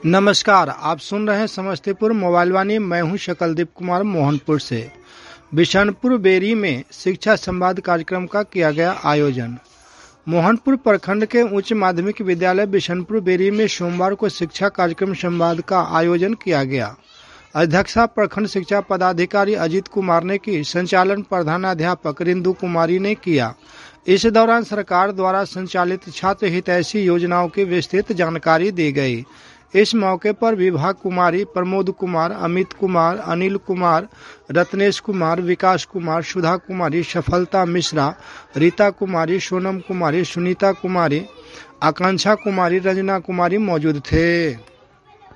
नमस्कार, आप सुन रहे हैं समस्तीपुर मोबाइल वाणी। मैं हूं शकलदीप कुमार मोहनपुर से। बिशनपुर बेरी में शिक्षा संवाद कार्यक्रम का किया गया आयोजन। मोहनपुर प्रखंड के उच्च माध्यमिक विद्यालय बिशनपुर बेरी में सोमवार को शिक्षा कार्यक्रम संवाद का आयोजन किया गया। अध्यक्षता प्रखंड शिक्षा पदाधिकारी अजीत कुमार ने की। संचालन प्रधानाध्यापक रिंदु कुमारी ने किया। इस दौरान सरकार द्वारा संचालित छात्र हितैषी योजनाओं की विस्तृत जानकारी दी गई। इस मौके पर विभा कुमारी, प्रमोद कुमार, अमित कुमार, अनिल कुमार, रत्नेश कुमार, विकास कुमार, सुधा कुमारी, सफलता मिश्रा, रीता कुमारी, सोनम कुमारी, सुनीता कुमारी, आकांक्षा कुमारी, रंजना कुमारी मौजूद थे।